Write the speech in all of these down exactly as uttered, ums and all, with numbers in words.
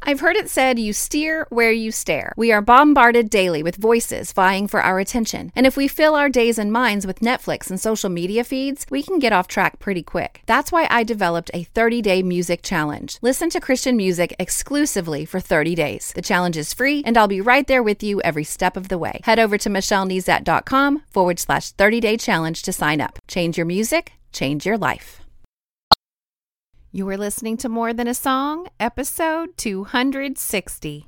I've heard it said you steer where you stare. We are bombarded daily with voices vying for our attention. And if we fill our days and minds with Netflix and social media feeds, we can get off track pretty quick. That's why I developed a thirty-day music challenge. Listen to Christian music exclusively for thirty days. The challenge is free, and I'll be right there with you every step of the way. Head over to michellenezat.com forward slash 30-day challenge to sign up. Change your music, change your life. You are listening to More Than a Song, episode two hundred sixty.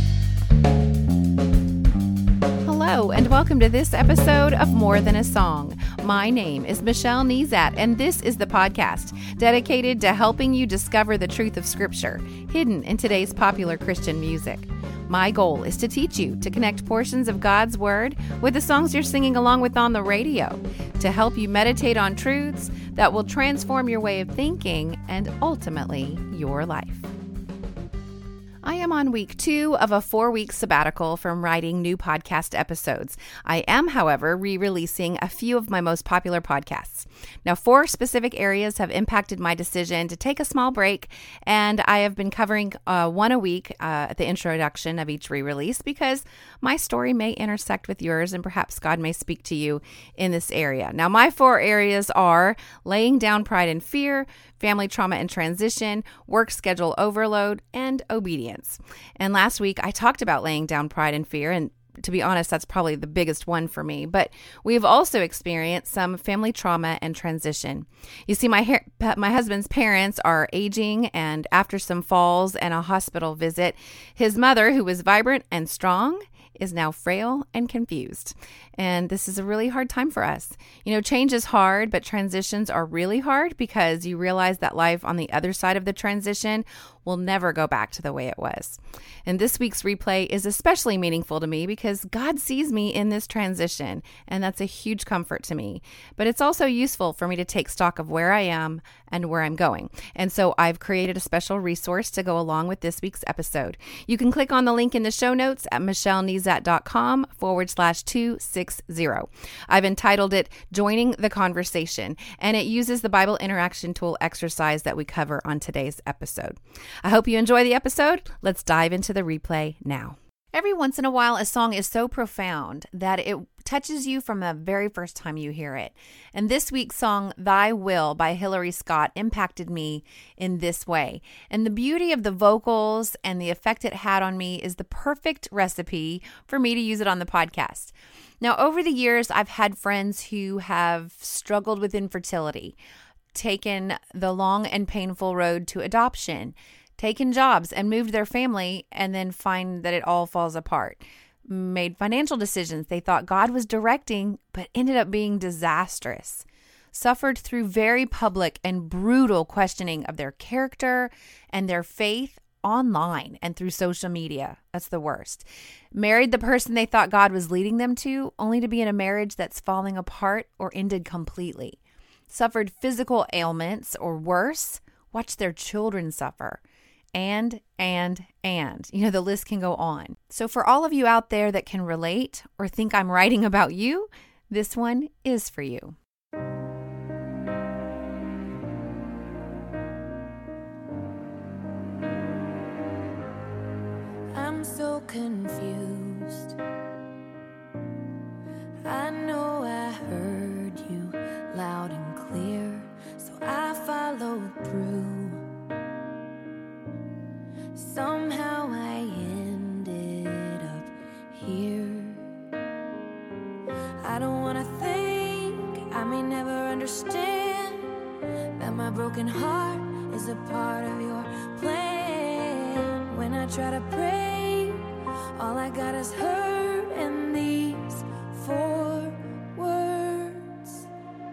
Hello, and welcome to this episode of More Than a Song. My name is Michelle Nezat, and this is the podcast dedicated to helping you discover the truth of Scripture hidden in today's popular Christian music. My goal is to teach you to connect portions of God's Word with the songs you're singing along with on the radio, to help you meditate on truths that will transform your way of thinking and ultimately your life. I am on week two of a four-week sabbatical from writing new podcast episodes. I am, however, re-releasing a few of my most popular podcasts. Now, four specific areas have impacted my decision to take a small break, and I have been covering uh, one a week uh, at the introduction of each re-release because my story may intersect with yours, and perhaps God may speak to you in this area. Now, my four areas are laying down pride and fear, family trauma and transition, work schedule overload, and obedience. And last week, I talked about laying down pride and fear, and to be honest, that's probably the biggest one for me. But we've also experienced some family trauma and transition. You see, my ha- my husband's parents are aging, and after some falls and a hospital visit, his mother, who was vibrant and strong, is now frail and confused. And this is a really hard time for us. You know, change is hard, but transitions are really hard because you realize that life on the other side of the transition will never go back to the way it was. And this week's replay is especially meaningful to me because God sees me in this transition, and that's a huge comfort to me. But it's also useful for me to take stock of where I am and where I'm going. And so I've created a special resource to go along with this week's episode. You can click on the link in the show notes at michellenezat.com forward slash 260. I've entitled it Joining the Conversation, and it uses the Bible Interaction Tool exercise that we cover on today's episode. I hope you enjoy the episode. Let's dive into the replay now. Every once in a while, a song is so profound that it touches you from the very first time you hear it. And this week's song, Thy Will by Hillary Scott, impacted me in this way. And the beauty of the vocals and the effect it had on me is the perfect recipe for me to use it on the podcast. Now, over the years, I've had friends who have struggled with infertility, taken the long and painful road to adoption, taken jobs and moved their family, and then find that it all falls apart. Made financial decisions they thought God was directing, but ended up being disastrous. Suffered through very public and brutal questioning of their character and their faith online and through social media. That's the worst. Married the person they thought God was leading them to, only to be in a marriage that's falling apart or ended completely. Suffered physical ailments or worse, watched their children suffer. And, and, and, you know, the list can go on. So for all of you out there that can relate or think I'm writing about you, this one is for you. I'm so confused. I know I heard you loud and clear, so I followed through. Somehow I ended up here. I don't wanna think, I may never understand, that my broken heart is a part of your plan. When I try to pray, all I got is hurt and these four words.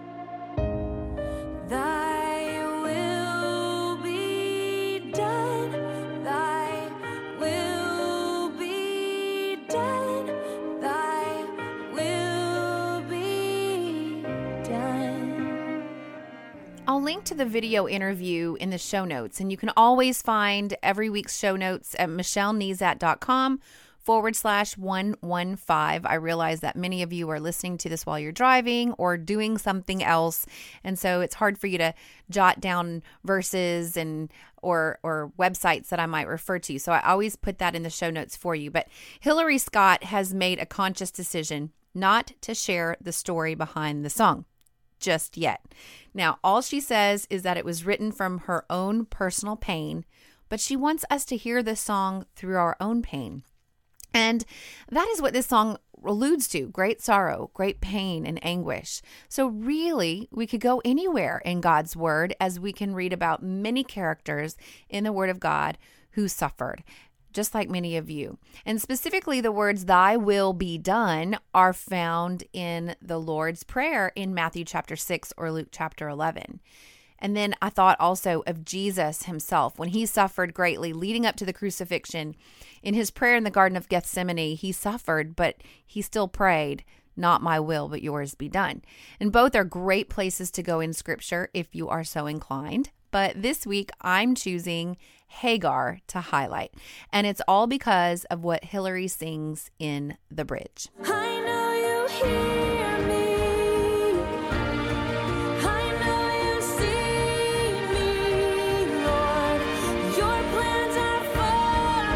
Thy will be done. Thy will be done. Thy will be done. I'll link to the video interview in the show notes, and you can always find every week's show notes at michellenezat.com forward slash one one five. I realize that many of you are listening to this while you're driving or doing something else. And so it's hard for you to jot down verses and or or websites that I might refer to. So I always put that in the show notes for you. But Hillary Scott has made a conscious decision not to share the story behind the song just yet. Now, all she says is that it was written from her own personal pain, but she wants us to hear this song through our own pain. And that is what this song alludes to: great sorrow, great pain, and anguish. So really, we could go anywhere in God's word, as we can read about many characters in the word of God who suffered, just like many of you. And specifically, the words, "Thy will be done," are found in the Lord's Prayer in Matthew chapter six or Luke chapter eleven. And then I thought also of Jesus himself when he suffered greatly leading up to the crucifixion. In his prayer in the Garden of Gethsemane, he suffered, but he still prayed, "Not my will, but yours be done." And both are great places to go in Scripture if you are so inclined. But this week, I'm choosing Hagar to highlight. And it's all because of what Hillary sings in the bridge. I know you hear me. I know you see me, Lord. Your plans are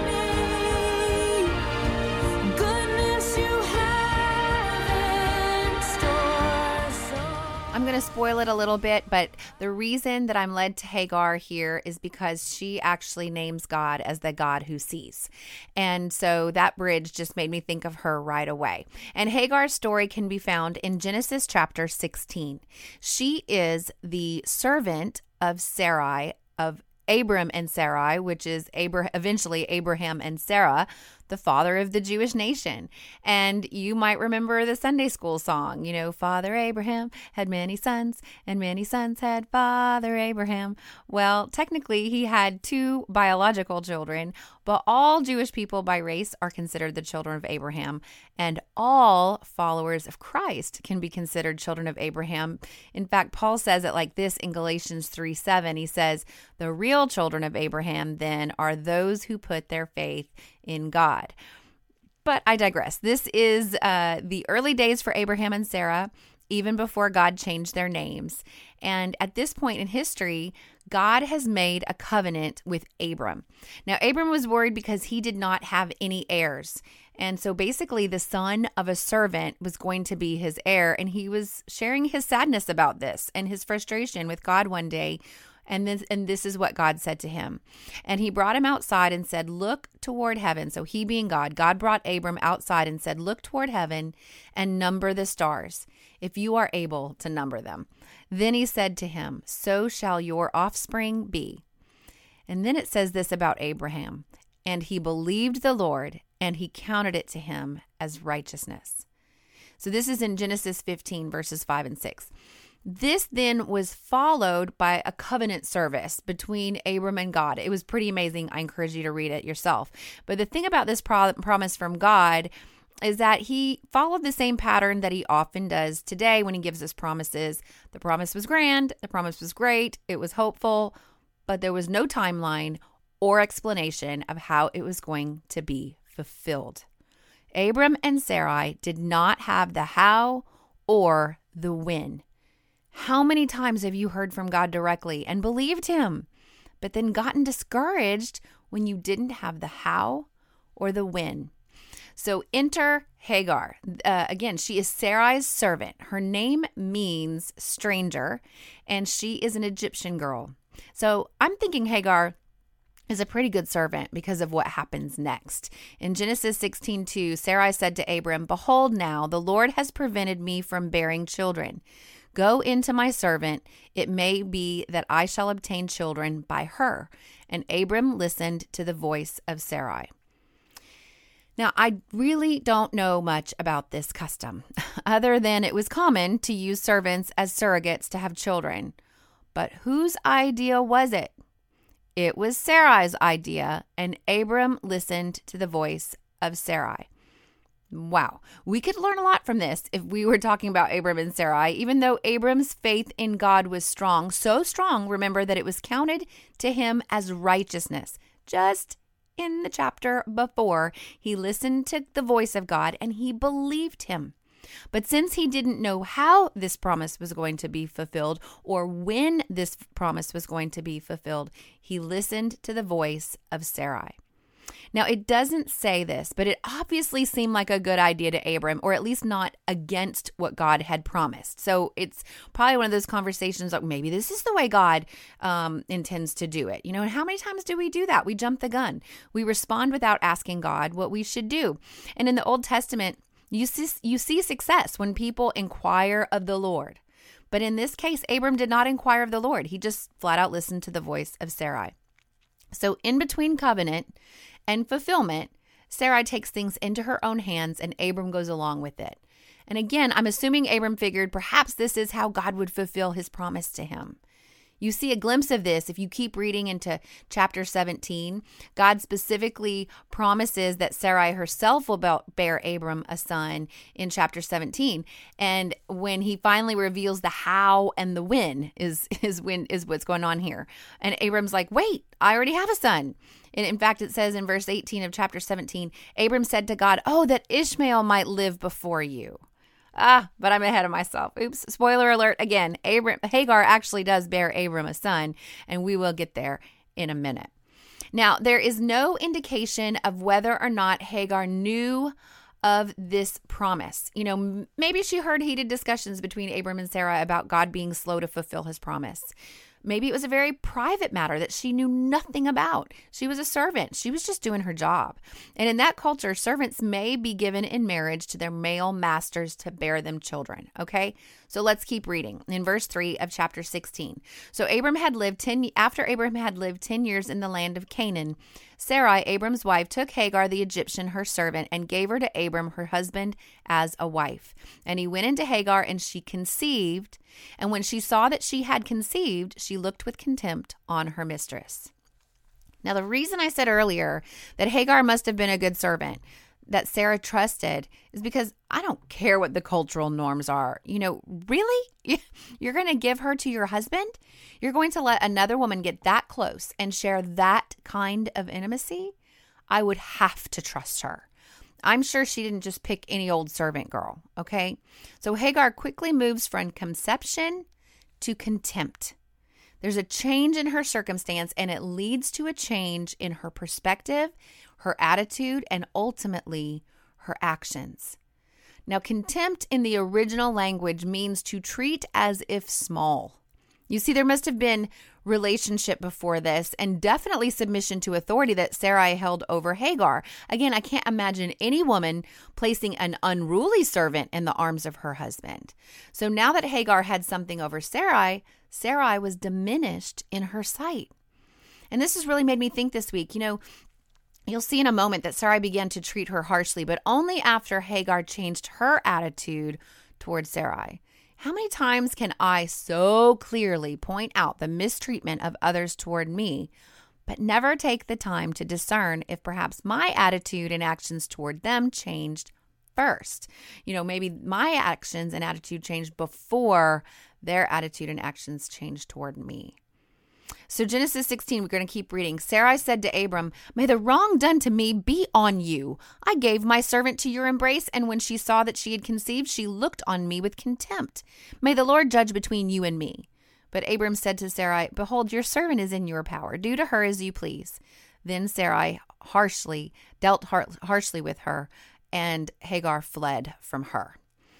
for me. Goodness you have in store. So I'm going to spoil it a little bit, but the reason that I'm led to Hagar here is because she actually names God as the God who sees. And so that bridge just made me think of her right away. And Hagar's story can be found in Genesis chapter sixteen. She is the servant of Sarai, of Abram and Sarai, which is Abra- eventually Abraham and Sarah, the father of the Jewish nation. And you might remember the Sunday school song, you know, Father Abraham had many sons, and many sons had Father Abraham. Well, technically, he had two biological children, but all Jewish people by race are considered the children of Abraham, and all followers of Christ can be considered children of Abraham. In fact, Paul says it like this in Galatians three seven. He says, "The real children of Abraham, then, are those who put their faith in God." But I digress. This is uh, the early days for Abraham and Sarah, even before God changed their names. And at this point in history, God has made a covenant with Abram. Now, Abram was worried because he did not have any heirs. And so basically, the son of a servant was going to be his heir. And he was sharing his sadness about this and his frustration with God one day. And this, and this is what God said to him. And he brought him outside and said, "Look toward heaven." So he being God, God brought Abram outside and said, "Look toward heaven and number the stars, if you are able to number them." Then he said to him, "So shall your offspring be." And then it says this about Abraham: "And he believed the Lord, and he counted it to him as righteousness." So this is in Genesis fifteen, verses five and six. This then was followed by a covenant service between Abram and God. It was pretty amazing. I encourage you to read it yourself. But the thing about this pro- promise from God is that he followed the same pattern that he often does today when he gives us promises. The promise was grand. The promise was great. It was hopeful, but there was no timeline or explanation of how it was going to be fulfilled. Abram and Sarai did not have the how or the when. How many times have you heard from God directly and believed him, but then gotten discouraged when you didn't have the how or the when? So enter Hagar. Uh, again, she is Sarai's servant. Her name means stranger, and she is an Egyptian girl. So I'm thinking Hagar is a pretty good servant because of what happens next. In Genesis sixteen two, Sarai said to Abram, "Behold now, the Lord has prevented me from bearing children. Go into my servant. It may be that I shall obtain children by her." And Abram listened to the voice of Sarai. Now, I really don't know much about this custom, other than it was common to use servants as surrogates to have children. But whose idea was it? It was Sarai's idea, and Abram listened to the voice of Sarai. Wow, we could learn a lot from this if we were talking about Abram and Sarai, even though Abram's faith in God was strong, so strong, remember, that it was counted to him as righteousness, just in the chapter before, he listened to the voice of God and he believed him. But since he didn't know how this promise was going to be fulfilled or when this promise was going to be fulfilled, he listened to the voice of Sarai. Now, it doesn't say this, but it obviously seemed like a good idea to Abram, or at least not against what God had promised. So it's probably one of those conversations like, maybe this is the way God um, intends to do it. You know, and how many times do we do that? We jump the gun. We respond without asking God what we should do. And in the Old Testament, you see, you see success when people inquire of the Lord. But in this case, Abram did not inquire of the Lord. He just flat out listened to the voice of Sarai. So in between covenant and fulfillment, Sarai takes things into her own hands and Abram goes along with it. And again, I'm assuming Abram figured perhaps this is how God would fulfill his promise to him. You see a glimpse of this if you keep reading into chapter seventeen. God specifically promises that Sarai herself will bear Abram a son in chapter seventeen. And when he finally reveals the how and the when is, is when is what's going on here. And Abram's like, wait, I already have a son. And in fact, it says in verse eighteen of chapter seventeen, Abram said to God, oh, that Ishmael might live before you. Ah, but I'm ahead of myself. Oops, spoiler alert again. Abram, Hagar actually does bear Abram a son, and we will get there in a minute. Now, there is no indication of whether or not Hagar knew of this promise. You know, maybe she heard heated discussions between Abram and Sarah about God being slow to fulfill his promise. Maybe it was a very private matter that she knew nothing about. She was a servant. She was just doing her job. And in that culture, servants may be given in marriage to their male masters to bear them children. Okay, so let's keep reading. In verse three of chapter sixteen. So Abram had lived ten after Abram had lived ten years in the land of Canaan. Sarai, Abram's wife, took Hagar the Egyptian, her servant, and gave her to Abram, her husband, as a wife. And he went into Hagar, and she conceived. And when she saw that she had conceived, she looked with contempt on her mistress. Now, the reason I said earlier that Hagar must have been a good servant that Sarah trusted is because I don't care what the cultural norms are. You know, really? You're going to give her to your husband? You're going to let another woman get that close and share that kind of intimacy? I would have to trust her. I'm sure she didn't just pick any old servant girl, okay? So Hagar quickly moves from conception to contempt. There's a change in her circumstance, and it leads to a change in her perspective, her attitude, and ultimately her actions. Now, contempt in the original language means to treat as if small. You see, there must have been relationship before this and definitely submission to authority that Sarai held over Hagar. Again, I can't imagine any woman placing an unruly servant in the arms of her husband. So now that Hagar had something over Sarai, Sarai was diminished in her sight. And this has really made me think this week, you know, you'll see in a moment that Sarai began to treat her harshly, but only after Hagar changed her attitude towards Sarai. How many times can I so clearly point out the mistreatment of others toward me, but never take the time to discern if perhaps my attitude and actions toward them changed first? You know, maybe my actions and attitude changed before their attitude and actions changed toward me. So Genesis sixteen, we're going to keep reading. Sarai said to Abram, may the wrong done to me be on you. I gave my servant to your embrace, and when she saw that she had conceived, she looked on me with contempt. May the Lord judge between you and me. But Abram said to Sarai, behold, your servant is in your power. Do to her as you please. Then Sarai harshly dealt har- harshly with her, and Hagar fled from her.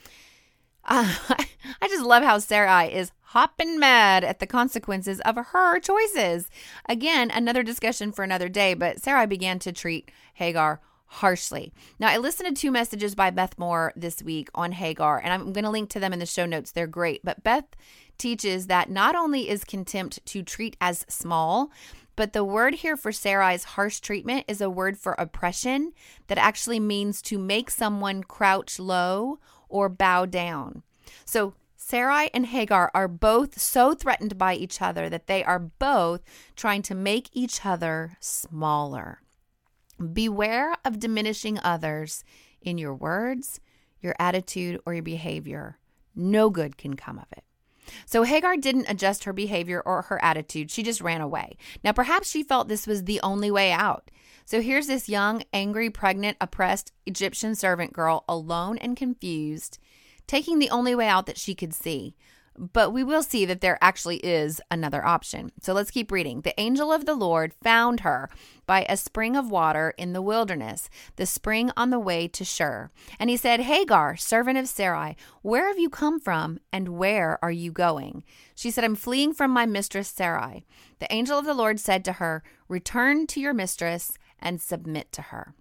Uh, I just love how Sarai is hopping mad at the consequences of her choices. Again, another discussion for another day, but Sarai began to treat Hagar harshly. Now, I listened to two messages by Beth Moore this week on Hagar, and I'm going to link to them in the show notes. They're great. But Beth teaches that not only is contempt to treat as small, but the word here for Sarai's harsh treatment is a word for oppression that actually means to make someone crouch low or bow down. So Sarai and Hagar are both so threatened by each other that they are both trying to make each other smaller. Beware of diminishing others in your words, your attitude, or your behavior. No good can come of it. So Hagar didn't adjust her behavior or her attitude. She just ran away. Now, perhaps she felt this was the only way out. So here's this young, angry, pregnant, oppressed Egyptian servant girl, alone and confused, taking the only way out that she could see. But we will see that there actually is another option. So let's keep reading. The angel of the Lord found her by a spring of water in the wilderness, the spring on the way to Shur. And he said, Hagar, servant of Sarai, where have you come from and where are you going? She said, I'm fleeing from my mistress Sarai. The angel of the Lord said to her, return to your mistress and submit to her.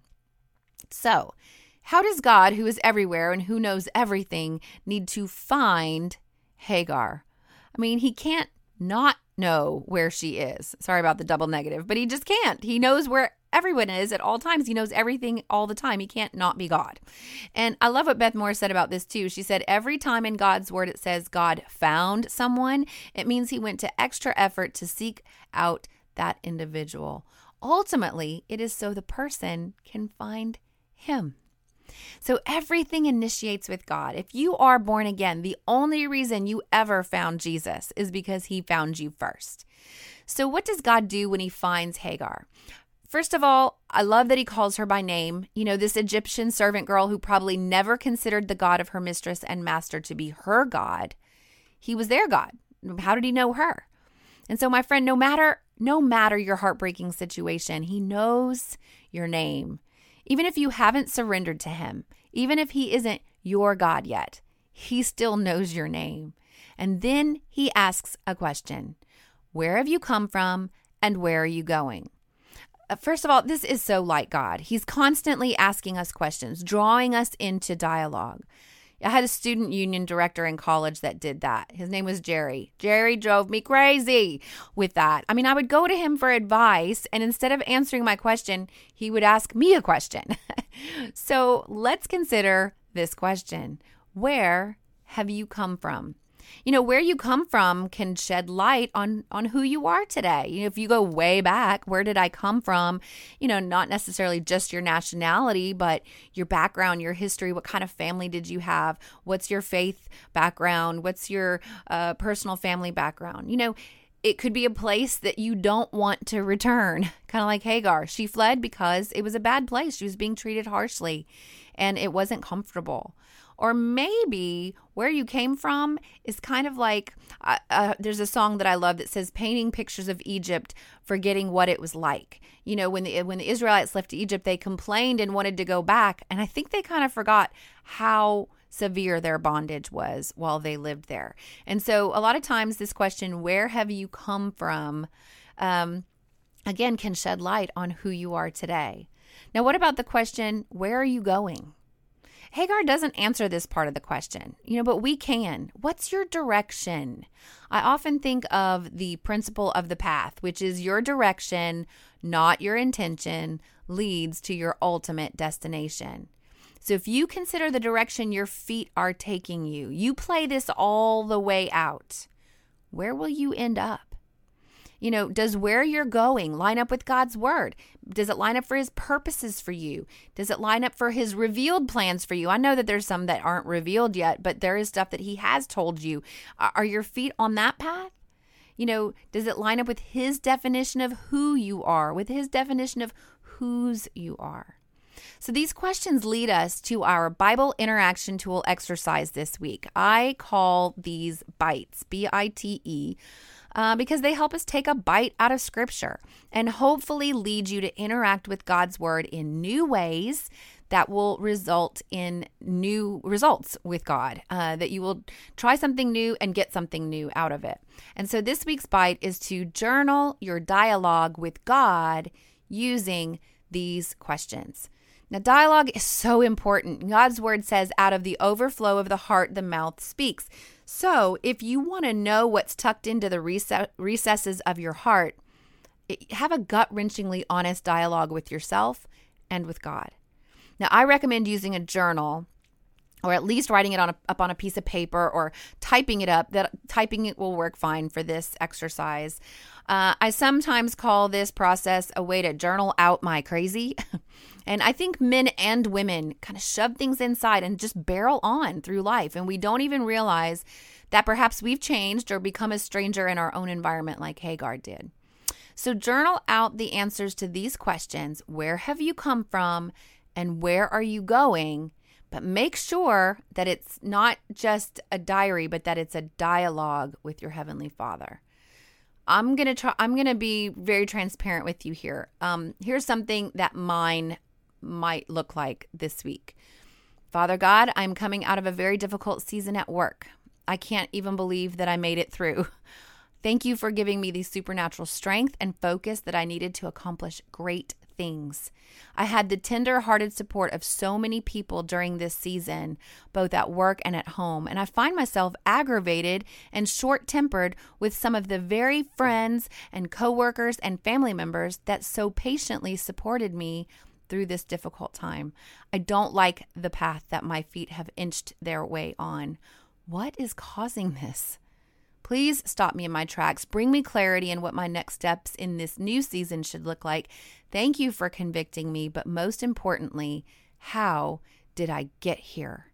So, how does God, who is everywhere and who knows everything, need to find Hagar? I mean, he can't not know where she is. Sorry about the double negative, but he just can't. He knows where everyone is at all times. He knows everything all the time. He can't not be God. And I love what Beth Moore said about this too. She said, every time in God's word it says God found someone, it means he went to extra effort to seek out that individual. Ultimately, it is so the person can find him. So everything initiates with God. If you are born again, the only reason you ever found Jesus is because he found you first. So what does God do when he finds Hagar? First of all, I love that he calls her by name. You know, this Egyptian servant girl who probably never considered the God of her mistress and master to be her God. He was their God. How did he know her? And so, my friend, no matter, no matter your heartbreaking situation, he knows your name. Even if you haven't surrendered to him, even if he isn't your God yet, he still knows your name. And then he asks a question. Where have you come from and where are you going? First of all, this is so like God. He's constantly asking us questions, drawing us into dialogue. I had a student union director in college that did that. His name was Jerry. Jerry drove me crazy with that. I mean, I would go to him for advice, and instead of answering my question, he would ask me a question. So let's consider this question. Where have you come from? You know, where you come from can shed light on, on who you are today. You know, if you go way back, where did I come from? You know, not necessarily just your nationality, but your background, your history. What kind of family did you have? What's your faith background? What's your uh, personal family background? You know, it could be a place that you don't want to return, kind of like Hagar. She fled because it was a bad place. She was being treated harshly and it wasn't comfortable. Or maybe where you came from is kind of like, uh, uh, there's a song that I love that says, painting pictures of Egypt, forgetting what it was like. You know, when the when the Israelites left Egypt, they complained and wanted to go back. And I think they kind of forgot how severe their bondage was while they lived there. And so a lot of times this question, where have you come from, um, again, can shed light on who you are today. Now, what about the question, where are you going? Hagar doesn't answer this part of the question, you know, but we can. What's your direction? I often think of the principle of the path, which is your direction, not your intention, leads to your ultimate destination. So if you consider the direction your feet are taking you, you play this all the way out, where will you end up? You know, does where you're going line up with God's word? Does it line up for his purposes for you? Does it line up for his revealed plans for you? I know that there's some that aren't revealed yet, but there is stuff that he has told you. Are your feet on that path? You know, does it line up with his definition of who you are, with his definition of whose you are? So these questions lead us to our Bible interaction tool exercise this week. I call these bites, B I T E, Uh, because they help us take a bite out of Scripture and hopefully lead you to interact with God's Word in new ways that will result in new results with God, uh, that you will try something new and get something new out of it. And so this week's bite is to journal your dialogue with God using these questions. Now, dialogue is so important. God's word says, out of the overflow of the heart, the mouth speaks. So if you want to know what's tucked into the recesses of your heart, have a gut-wrenchingly honest dialogue with yourself and with God. Now, I recommend using a journal or at least writing it on a, up on a piece of paper or typing it up. That typing it will work fine for this exercise. Uh, I sometimes call this process a way to journal out my crazy. And I think men and women kind of shove things inside and just barrel on through life. And we don't even realize that perhaps we've changed or become a stranger in our own environment like Hagar did. So journal out the answers to these questions. Where have you come from and where are you going? But make sure that it's not just a diary, but that it's a dialogue with your Heavenly Father. I'm going to try, I'm going to be very transparent with you here. Um, here's something that mine might look like this week. Father God, I'm coming out of a very difficult season at work. I can't even believe that I made it through. Thank you for giving me the supernatural strength and focus that I needed to accomplish great things. I had the tender-hearted support of so many people during this season, both at work and at home, and I find myself aggravated and short-tempered with some of the very friends and coworkers and family members that so patiently supported me through this difficult time. I don't like the path that my feet have inched their way on. What is causing this? Please stop me in my tracks. Bring me clarity in what my next steps in this new season should look like. Thank you for convicting me, but most importantly, how did I get here?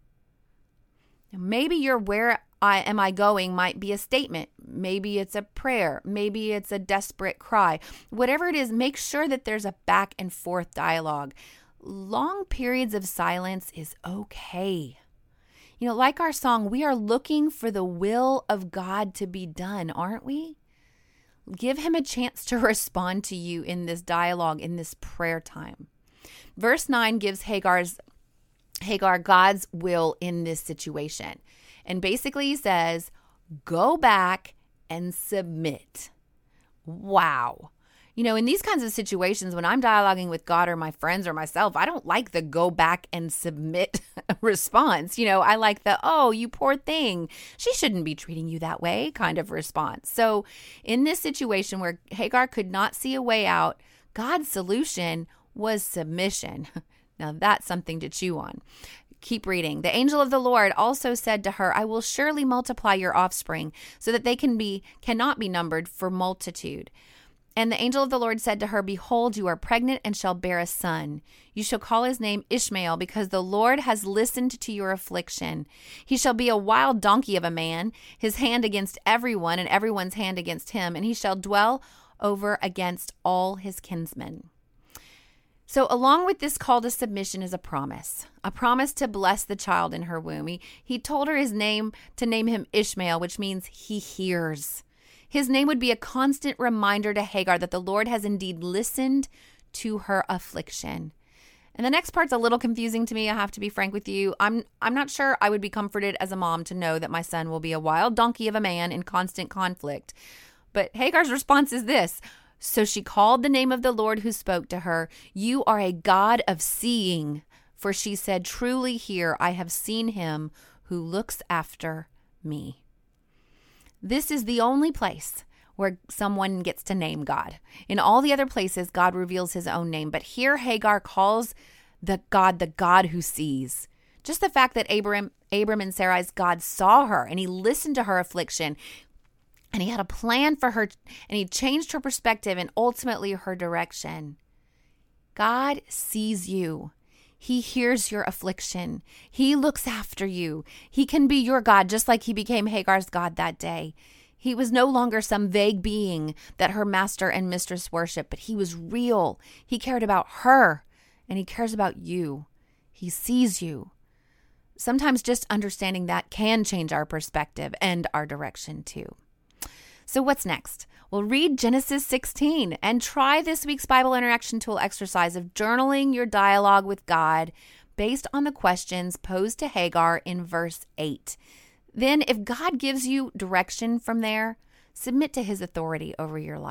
Maybe your where I am I going might be a statement. Maybe it's a prayer. Maybe it's a desperate cry. Whatever it is, make sure that there's a back and forth dialogue. Long periods of silence is okay. You know, like our song, we are looking for the will of God to be done, aren't we? Give him a chance to respond to you in this dialogue, in this prayer time. Verse nine gives Hagar's Hagar God's will in this situation. And basically he says, go back and submit. Wow. You know, in these kinds of situations, when I'm dialoguing with God or my friends or myself, I don't like the go back and submit response. You know, I like the, oh, you poor thing, she shouldn't be treating you that way kind of response. So in this situation where Hagar could not see a way out, God's solution was submission. Now that's something to chew on. Keep reading. The angel of the Lord also said to her, I will surely multiply your offspring so that they can be cannot be numbered for multitude. And the angel of the Lord said to her, behold, you are pregnant and shall bear a son. You shall call his name Ishmael, because the Lord has listened to your affliction. He shall be a wild donkey of a man, his hand against everyone and everyone's hand against him, and he shall dwell over against all his kinsmen. So along with this call to submission is a promise, a promise to bless the child in her womb. He, he told her his name to name him Ishmael, which means he hears. His name would be a constant reminder to Hagar that the Lord has indeed listened to her affliction. And the next part's a little confusing to me, I have to be frank with you. I'm I'm not sure I would be comforted as a mom to know that my son will be a wild donkey of a man in constant conflict. But Hagar's response is this. So she called the name of the Lord who spoke to her. You are a God of seeing. For she said, truly here I have seen him who looks after me. This is the only place where someone gets to name God. In all the other places, God reveals his own name. But here Hagar calls the God the God who sees. Just the fact that Abram, Abram and Sarai's God saw her and he listened to her affliction and he had a plan for her and he changed her perspective and ultimately her direction. God sees you. He hears your affliction. He looks after you. He can be your God just like he became Hagar's God that day. He was no longer some vague being that her master and mistress worshiped, but he was real. He cared about her and he cares about you. He sees you. Sometimes just understanding that can change our perspective and our direction too. So what's next? Well, read Genesis sixteen and try this week's Bible Interaction Tool exercise of journaling your dialogue with God based on the questions posed to Hagar in verse eight. Then, if God gives you direction from there, submit to his authority over your life.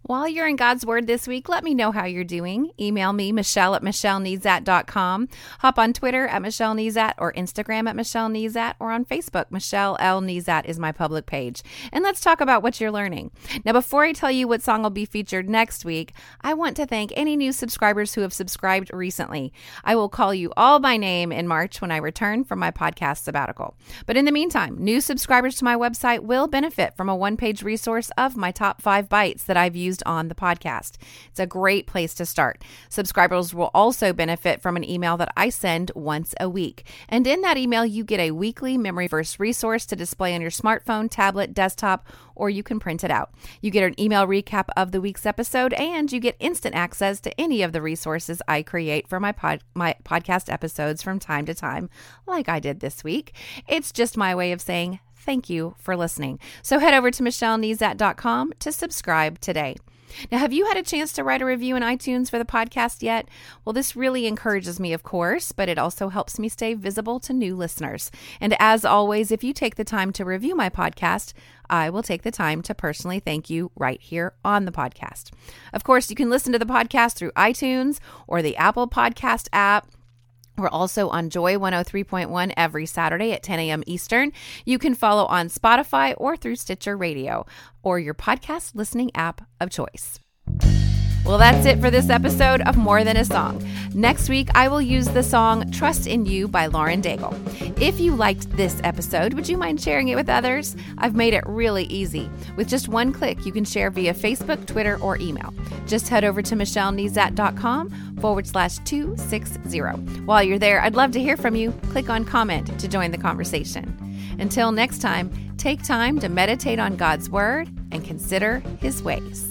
While you're in God's Word this week, let me know how you're doing. Email me, Michelle at Michelle Nezat dot com. Hop on Twitter at Michelle Nezat or Instagram at Michelle Nezat, or on Facebook, Michelle L. Nezat is my public page. And let's talk about what you're learning. Now, before I tell you what song will be featured next week, I want to thank any new subscribers who have subscribed recently. I will call you all by name in March when I return from my podcast sabbatical. But in the meantime, new subscribers to my website will benefit from a one-page resource of my top five bites that I've used on the podcast. It's a great place to start. Subscribers will also benefit from an email that I send once a week. And in that email, you get a weekly memory verse resource to display on your smartphone, tablet, desktop, or you can print it out. You get an email recap of the week's episode, and you get instant access to any of the resources I create for my pod, my podcast episodes from time to time, like I did this week. It's just my way of saying thank you for listening. So head over to Michelle Nezat dot com to subscribe today. Now, have you had a chance to write a review in iTunes for the podcast yet? Well, this really encourages me, of course, but it also helps me stay visible to new listeners. And as always, if you take the time to review my podcast, I will take the time to personally thank you right here on the podcast. Of course, you can listen to the podcast through iTunes or the Apple Podcast app. We're also on Joy one oh three point one every Saturday at ten a.m. Eastern. You can follow on Spotify or through Stitcher Radio or your podcast listening app of choice. Well, that's it for this episode of More Than a Song. Next week, I will use the song Trust in You by Lauren Daigle. If you liked this episode, would you mind sharing it with others? I've made it really easy. With just one click, you can share via Facebook, Twitter, or email. Just head over to Michelle Nezat dot com forward slash two six zero. While you're there, I'd love to hear from you. Click on comment to join the conversation. Until next time, take time to meditate on God's Word and consider His ways.